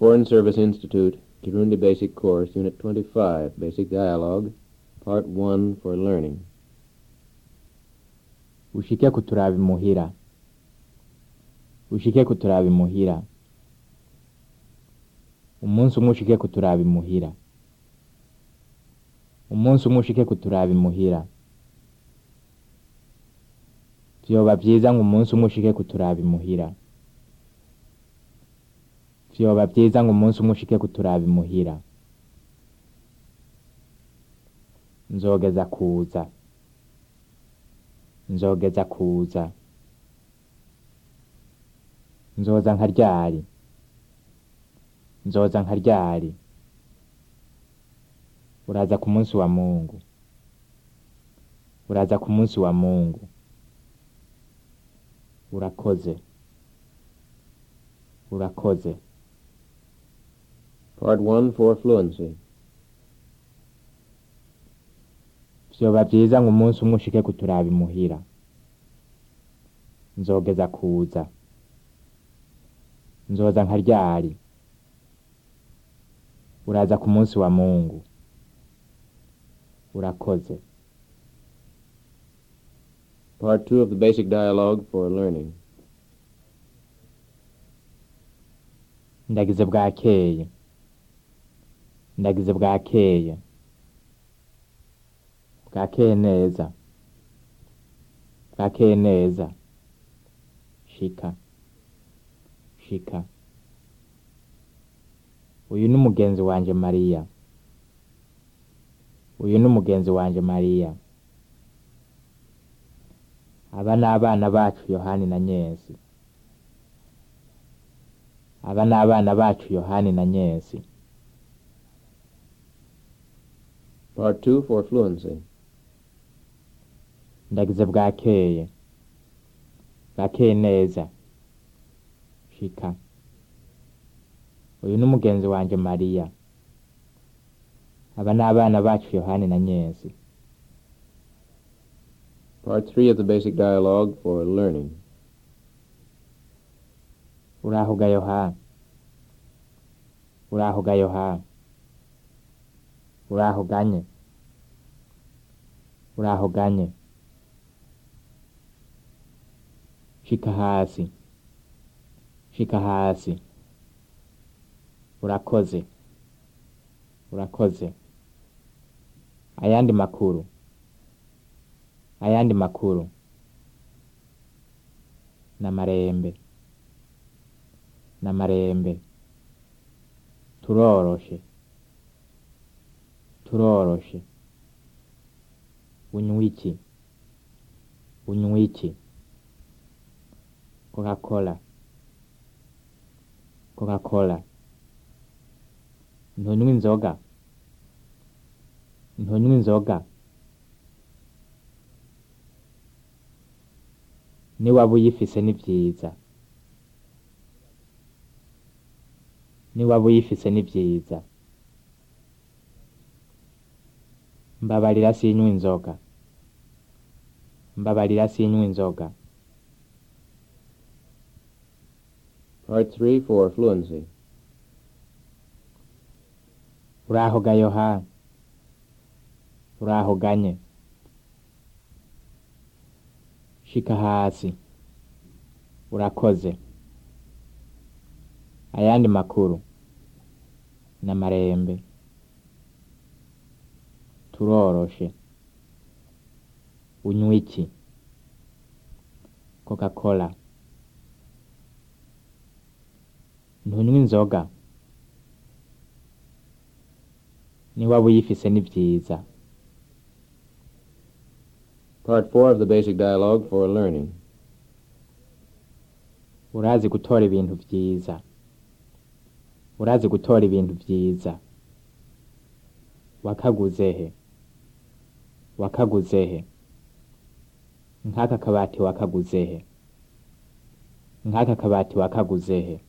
Foreign Service Institute, Kirundi Basic Course, Unit 25, Basic Dialogue, Part 1 for Learning. Ushike kuturaba imuhira. Ushike kuturaba imuhira. Umunsi umwe ushike kuturaba imuhira. Umunsi umwe ushike kuturaba imuhira. Vyoba vyiza ngo umunsi umwe ushike kuturaba imuhira. Vyoba vyiza ngo umunsi umwe ushike kuturaba imuhira. Nzogeza kuza. Nzogeza kuza. Nzoza nka ryari. Nzoza nka ryari. Uraza ku munsi wa Mungu. Uraza ku munsi wa Mungu. Urakoze. Urakoze. Part 1 for Fluency. Vyoba vyiza ngo umunsi umwe ushike kuturaba imuhira. Nzogeza kuza. Nzoza nka ryari. Uraza ku munsi wa Mungu. Urakoze. Part 2 of the Basic Dialogue for Learning. Ndagize bwakeye. Ndagize bwakeye. Bwakeye neza. Bwakeye neza. Shika. Shika. Uyu ni umugenzi wanje Mariya. Uyu ni umugenzi wanje Mariya. Aba ni abana bacu Yohani na Nyesi. Aba ni abana bacu Yohani na Nyesi. Part 2 for Fluency. Ndagize bwakeye. Bwakeye neza. Shika. Uyu ni umugenzi wanje Mariya. Aba ni abana bacu Yohani na Nyesi. Part 3 of the Basic Dialogue for Learning. Uraho ga Yohani. Uraho ga Yohani. Uraho ganye. Uraho ganye. Shika hasi. Shika hasi. Urakoze. Urakoze. Ayandi makuru. Ayandi makuru. Namarembe. Namarembe. Turoroshe. Turoroshe. Unywiki. Unywiki. Coca-Cola. Coca-Cola. Ntonywa inzoga. Ntonywa inzoga. Niwaba uyifise ni vyiza. Niwaba uyifise ni vyiza. Mbabarira sinywa inzoga. Mbabarira sinywa inzoga. Part 3 for Fluency. Uraho ga Yohani. Uraho ganye. Shika hasi. Urakoze. Ayandi makuru. Namarembe. Turoroshe. Unywiki. Coca-Cola. Ntonywa inzoga. Niwaba uyifise ni vyiza. Part 4 of the Basic Dialogue for Learning. Urazi gutora ibintu vyiza. Urazi gutora ibintu vyiza. Wakaguzehe. Wakaguzehe. Nkaka kabati wakaguzehe. Nkaka kabati wakaguzehe.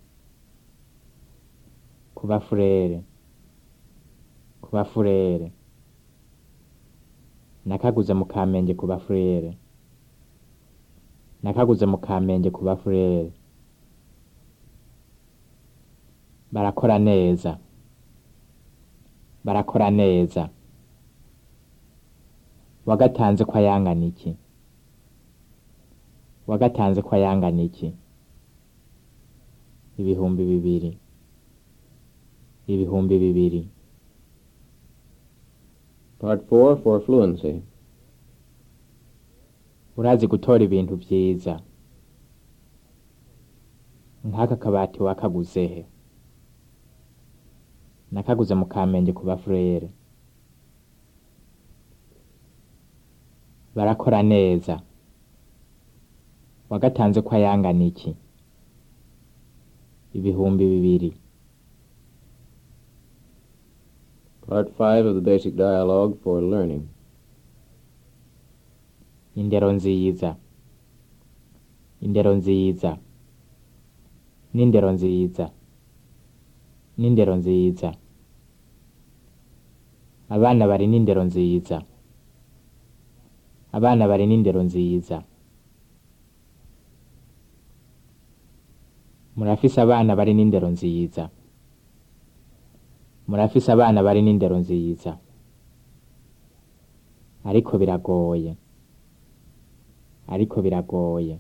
Kuba furere. Kuba furere. Nakaguze mu Kamenge kuba furere. Nakaguze mu Kamenge kuba furere. barakora neza, barakora neza. Wagatanze ko ayangana iki? Wagatanze ko ayangana iki? Ibihumbi bibiri, ibihumbi bibiri. Part 4 for fluency. Urazi gutora ibintu vyiza. Nk'aka kabati wakaguze he? Nakaguze mu Kamenge ku bafurere. Barakora neza. Wagatanze ko ayangana iki? Ibihumbi bibiri. Part 5 of the basic dialogue for learning. Indero nziza, indero nziza, n'indero nziza, n'indero nziza. Abana bari n'indero nziza, abana bari n'indero nziza. Murafise abana bari n'indero nziza, murafise abana bari n'indero nziza. Ariko biragoye, ariko biragoye.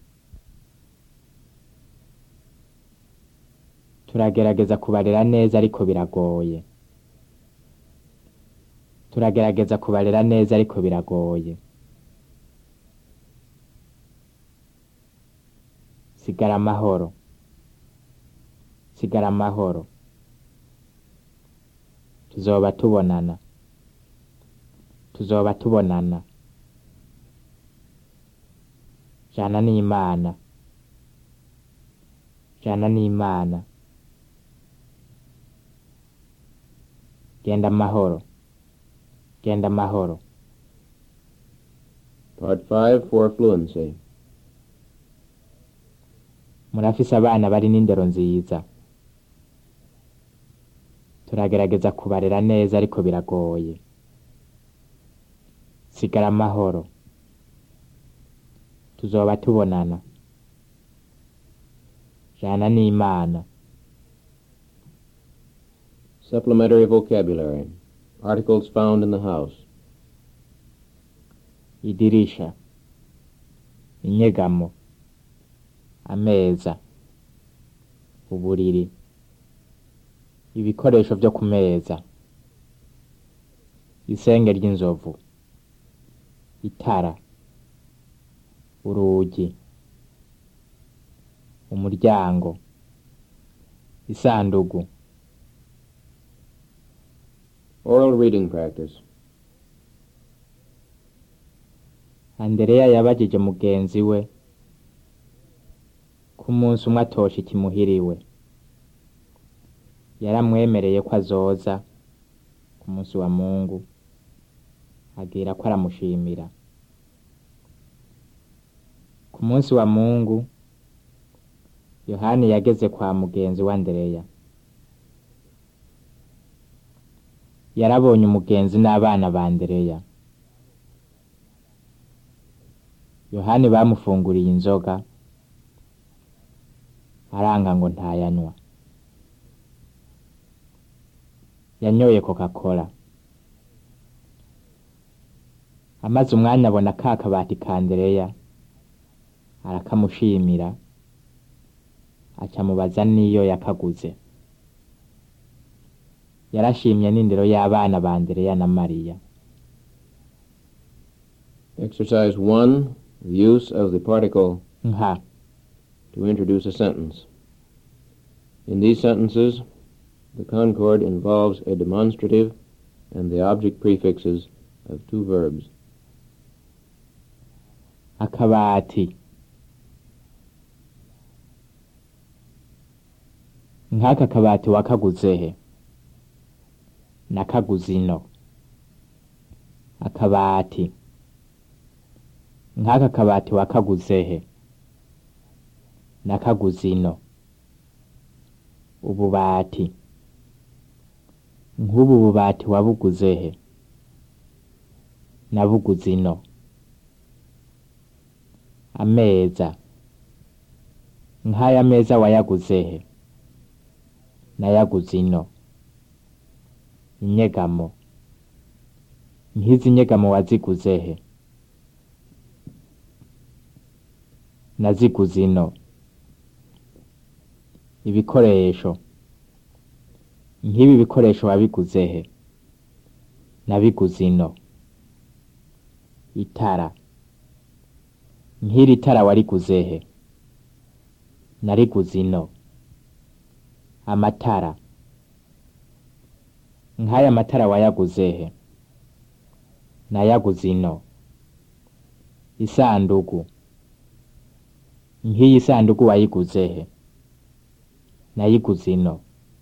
Turagerageza kubarera neza ariko biragoye. Turagerageza kubarera neza ariko biragoye. Sigara amahoro, sigara amahoro. Tuzoba tubonana, tuzoba tubonana. Jana n'Imana, jana n'Imana. Genda amahoro, genda amahoro. Part 5 for fluency. Murafise abana bari n'indero nziza. Turagerageza kubarera neza ariko biragoye. Sigara amahoro. Tuzoba tubonana. Jana n'Imana. Supplementary vocabulary. Articles found in the house. Idirisha, inyegamo, ameza, uburiri, ibikoresho vyo ku meza, isenge ry'inzovu, itara, urugi, umuryango, isandugu. Oral reading practice. Andereya yabajije mugenzi we ku munsi umwe atosha ikimuhiriwe. Yaramwemereye ko azoza ku munsi wa Mungu, agira ko aramushimira. Ku munsi wa Mungu, Yohani yageze kwa mugenzi wa Andereya. Yarabonye umugenzi n'abana ba Andereya. Yohani bamufunguriye inzoga, aranga ngo ntayanywa. Yanyoye Coca-Cola. Amaze umwanya abona ka kabati ka Andereya, arakamushimira, acamubaza niyo yakaguze. Yarashimye n'indero y'abana ba Andereya na Mariya. Exercise 1. The use of the particle Nka. to introduce a sentence. In these sentences, the concord involves a demonstrative and the object prefixes of two verbs. Akabati. Nk'aka kabati wakaguze he? Nakaguze ino. Akabati. Nk'aka kabati wakaguze he? Nakaguze ino. Ububati. Nk'ubu bubati wabuguze he? Nabuguze ino. Ameza. Nk'aya meza wayaguze he? nayaguze ino. Inyegamo. Nk'izi nyegamo waziguze he? Naziguze ino. Ibikoresho. Nk'ibi bikoresho wabiguze he? Nabiguze ino. Itara. Nk'iri tara wariguze he? Nariguze ino. Amatara. Nk'aya matara wayaguze he? Nayaguze ino. Isanduku. Nk'iyi sanduku wayiguze he? Nayiguze ino.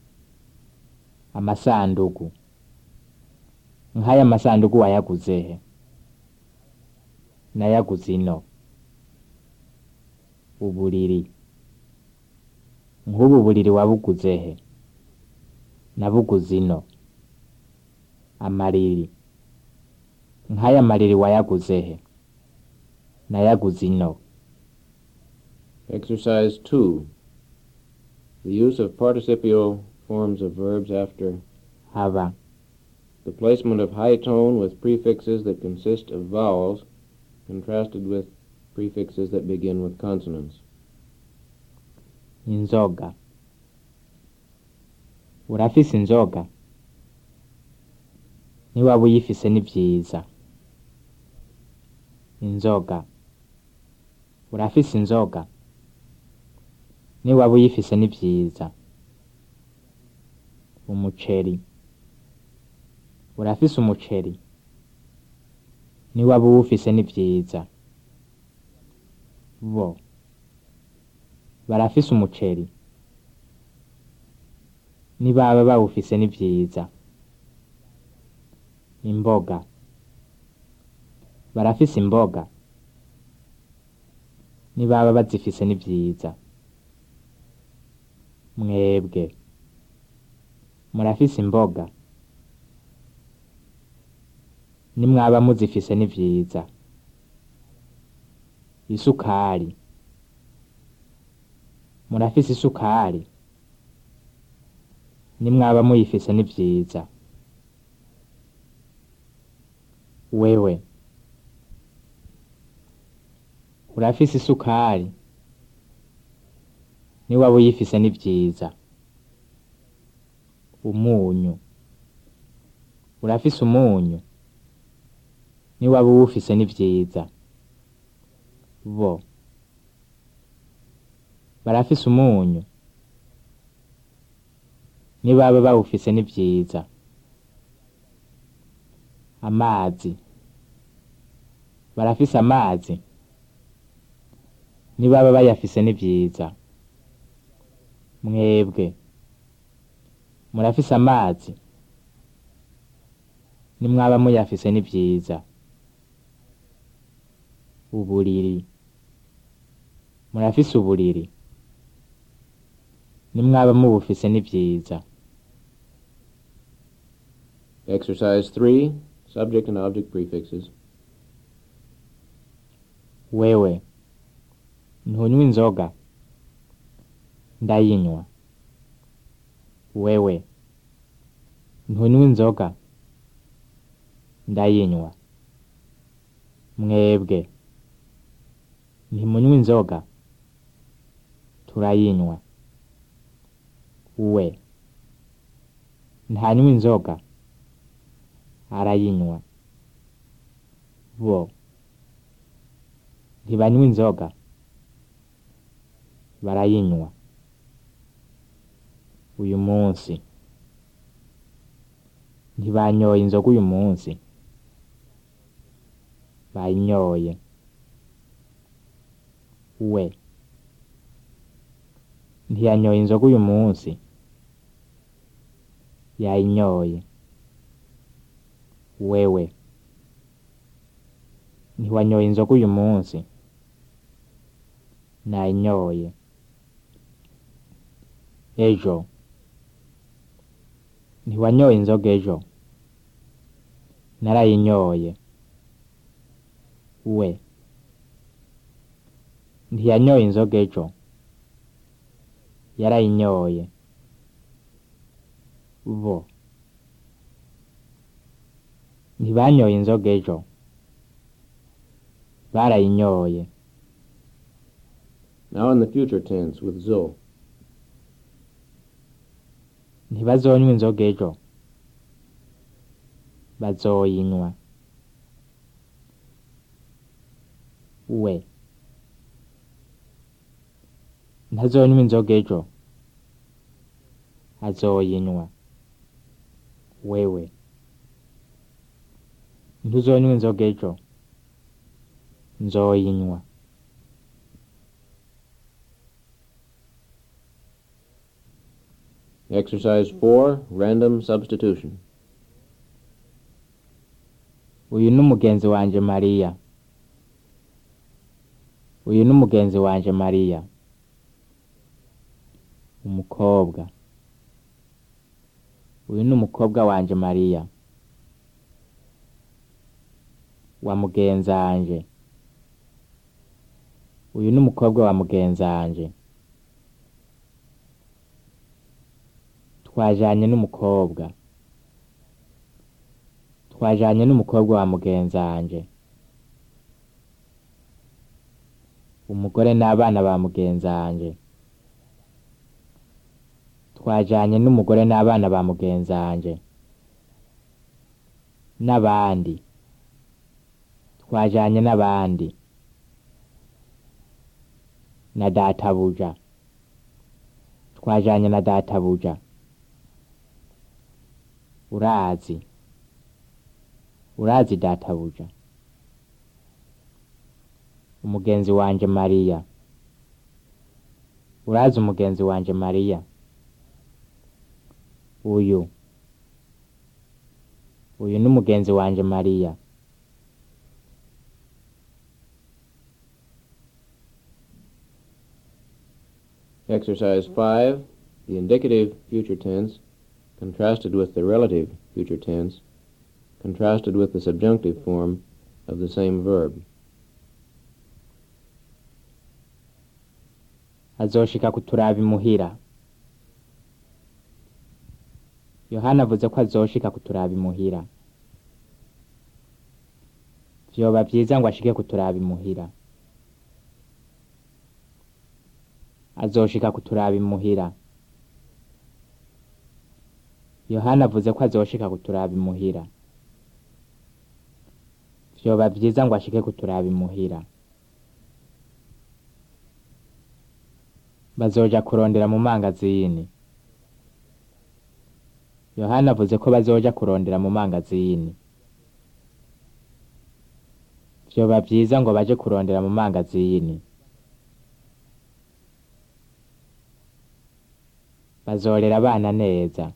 Amasanduku. Nk'aya masanduku wayaguze he? Nayaguze ino. Uburiri. Nk'ubu buriri wabuguze he? Nabuguze ino. Amariri. Nk'aya mariri wayaguze he? Nayaguze ino. Exercise 2. The use of participial forms of verbs after Haba. the placement of high tone with prefixes that consist of vowels contrasted with prefixes that begin with consonants. Inzoga. Urafise inzoga? Niwaba uyifise ni vyiza. Inzoga. Urafise inzoga? Niwaba uyifise ni vyiza. Umuceri. Urafise umuceri? Niwaba uwufise ni vyiza. Bo. Barafise umuceri? Nibaba bawufise ni vyiza. Imboga. Barafise imboga? Nibaba bazifise ni vyiza. Mwebwe. Murafise imboga? Nimwaba muzifise ni vyiza. Isukari. Murafise isukari? Nimwaba muyifise ni vyiza. Wewe. Urafise isukari? Niwaba uyifise ni vyiza. Umunyu. Urafise umunyu? Niwaba uwufise ni vyiza. Bo. Barafise umunyu? Nibaba bawufise ni vyiza. Amazi. Barafise amazi? Nibaba bayafise ni vyiza. Mwebwe. Murafise amazi? Nimwaba muyafise ni vyiza. Uburiri. Murafise uburiri? Nimwaba mubufise ni vyiza. Exercise 3. Subject and object prefixes. Wewe. Ntunywa inzoga? Ndayinywa. Wewe. Ntunywa inzoga? Ndayinywa. Mwebwe. Ntimunywa inzoga? Turayinywa. We. Ntanywa inzoga? Arayinywa. Bo. Ntibanywa inzoga? Barayinywa. Uyu munsi. Ntibanyoye inzoga uyu munsi? Bayinyoye. We. Ntiyanyoye inzoga uyu munsi? Yayinyoye. Wewe. Ntiwanyoye inzoga uyu munsi? Nayinyoye. Ejo. Ntiwanyoye inzoga ejo? Narayinyoye. We. Ntiyanyoye inzoga ejo? Yarayinyoye. bo ntibanyoye inzoga ejo barayinyoye. Now in the future tense with zo. Ntibazonywa inzoga ejo bazoyinywa. We ntazonywa inzoga ejo azoyinywa. Wewe ntuzonywa inzoga ejo nzoyinywa. Exercise 4, random substitution. Uyu ni umugenzi wanje Mariya. Uyu ni umugenzi wanje Mariya. Umukobwa. Uyu ni umukobwa wanje Mariya. Wa mugenzanje. Uyu ni umukobwa wa mugenzanje. Twajanye n'umukobwa. Twajanye n'umukobwa wa mugenzanje. Umugore n'abana ba mugenzanje. Twajanye n'umugore n'abana ba mugenzanje. N'abandi. Twajanye n'abandi. Na databuja. Twajanye na databuja. Urazi. Urazi databuja. Umugenzi wanje Mariya. Urazi umugenzi wanje Mariya. Uyu ni umugenzi wanje Mariya. Exercise 5, the indicative future tense contrasted with the relative future tense, contrasted with the subjunctive form of the same verb. Azoshika kuturaba imuhira. Yohana avuze ko azoshika kuturaba imuhira. Vyoba vyiza ngo ashike kuturaba imuhira. Azoshika kuturaba imuhira. Yohana avuze ko azoshika kuturaba imuhira. Vyoba vyiza ngo ashike kuturaba imuhira. Bazoja kurondera mu mangazini. Yohana avuze ko bazoja kurondera mu mangazini. Vyoba vyiza ngo baje kurondera mu mangazini. Bazorera abana neza.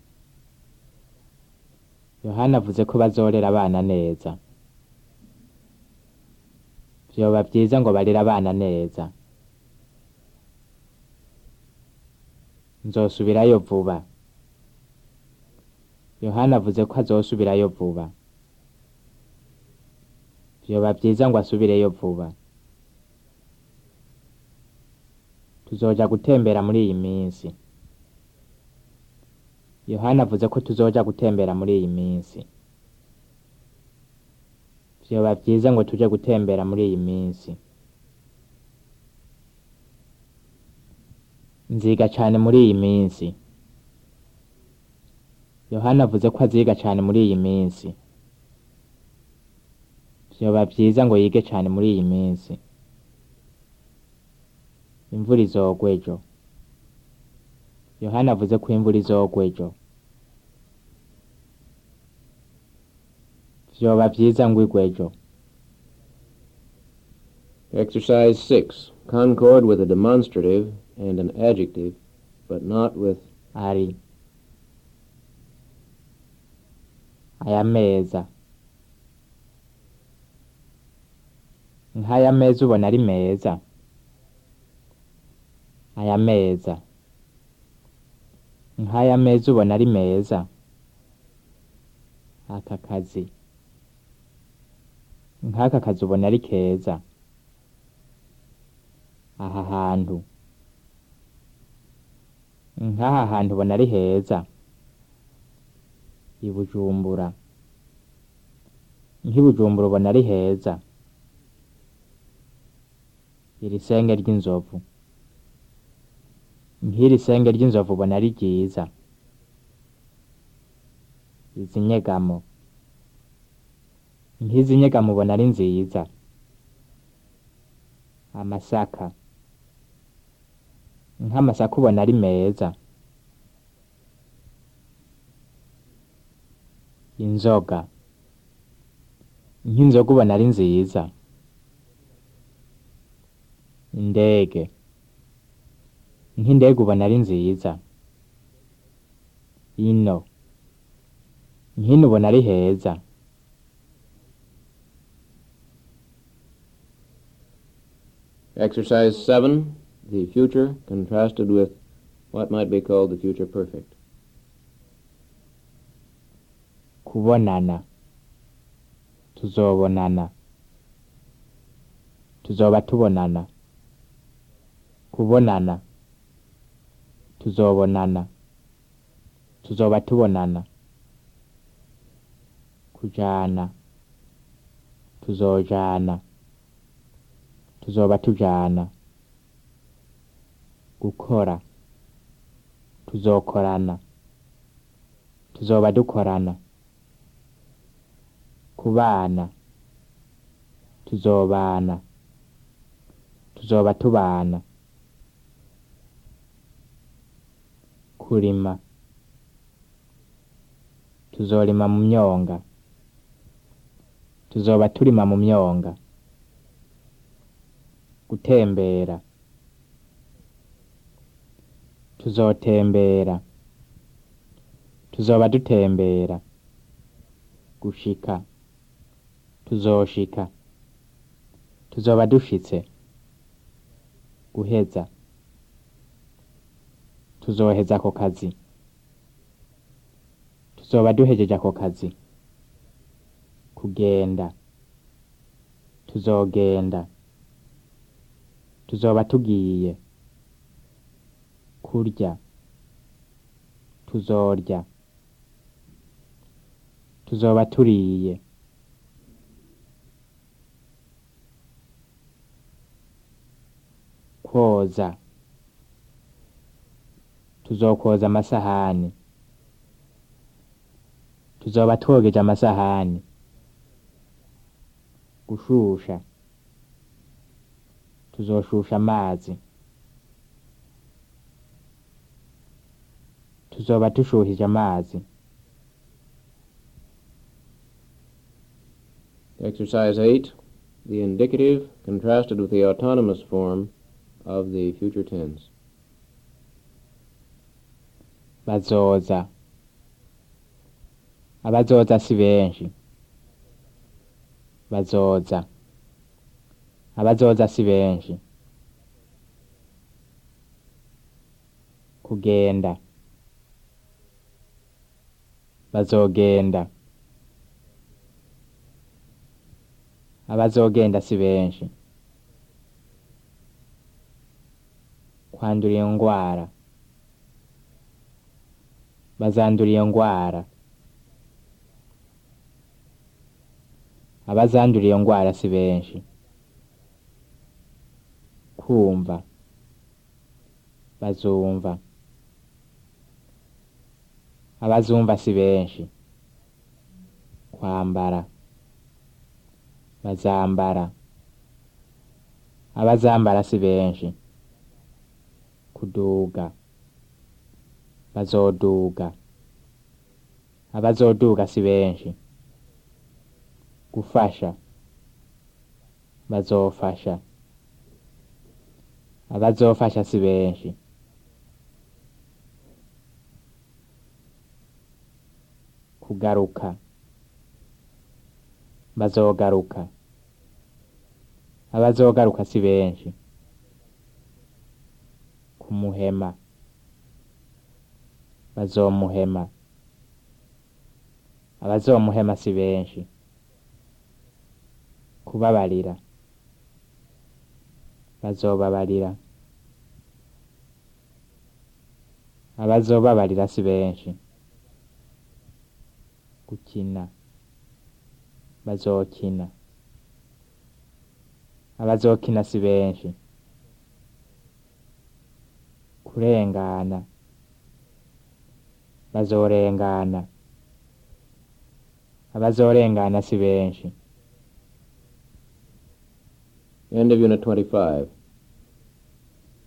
Yohana avuze ko bazorera abana neza. Vyoba vyiza ngo barera abana neza. Nzosubirayo vuba. Yohana avuze ko azosubirayo vuba. Vyoba vyiza ngo asubireyo vuba. Tuzoja gutembera muri iyi minsi. Yohana avuze ko tuzoja gutembera muri iyi minsi. Vyoba vyiza ngo tuje gutembera muri iyi minsi. Nziga cane muri iyi minsi. Yohana avuze ko aziga cane muri iyi minsi. Vyoba vyiza ngo yige cane muri iyi minsi. Imvura izogwa ejo. Yohana avuze ko imvura izogwa ejo. Vyoba vyiza ngo igwe ejo. Exercise 6, concord with a demonstrative and an adjective, but not with Ari. Aya meza. Nk'aya meza ubona ari meza. Aya meza. Nk'aya meza ubona ari meza. Aka kazi. Nk'aka kazi ubona ari keza. Aha hantu. Nk'aha hantu ubona ari heza. i Bujumbura. Nk'i Bujumbura ubona ari heza. Iri senge ry'inzovu. Nk'iri senge ry'inzovu ubona ari ryiza. Izi nyegamo. Nk'izi nyegamo ubona ari nziza. Amasaka. Nk'amasaka ubona ari meza. Inzoga. Nk'inzoga ubona ari nziza. Indege. Nk'indege ubona ari nziza. Ino. Nk'ino ubona ari heza. Exercise 7. The future contrasted with what might be called the future perfect. Kubonana. Tuzobonana. Tuzoba tubonana. Kubonana. Tuzobonana. Tuzoba tubonana. Kujana. Tuzojana. Tuzoba tujana. Gukora. Tuzokorana. Tuzoba dukorana. Kubana. Tuzobana. Tuzoba tubana. Kurima. Tuzorima mu myonga. Tuzoba turima mu myonga. Gutembera. Tuzotembera. Tuzoba dutembera. Gushika. Tuzoshika. Tuzoba dushitse. Guheza. Tuzoheza ako kazi. Tuzoba duhejeje ako kazi. Kugenda. Tuzogenda. Tuzoba tugiye. Kurya. Tuzorya. Tuzoba turiye. Koza. Tuzokoza amasahani. Tuzoba twogeje amasahani. Gushusha. Tuzoshusha amazi. Tuzoba tushuhije amazi. Exercise 8. The indicative contrasted with the autonomous form of the future tense. Bazoza. Abazoza si benshi. Bazoza. Abazoza si benshi. Kugenda. Bazogenda. Abazogenda si benshi. Kwandura iyo ngwara. Bazandura iyo ngwara. Abazandura iyo ngwara si benshi. Kumva. Bazumva. Abazumva si benshi. Kwambara. Bazambara. Abazambara si benshi. Kuduga. Bazoduga. Abazoduga si benshi. Gufasha. Bazofasha. Abazofasha si benshi. Kugaruka. Bazogaruka. Abazogaruka si benshi. Kumuhema. Bazomuhema. Abazomuhema si benshi. Kubabarira. Bazobabarira. Abazobabarira si benshi. gukina bazokina abazokina si benshi kurengana bazorengana abazorengana si benshi. End of Unit 25.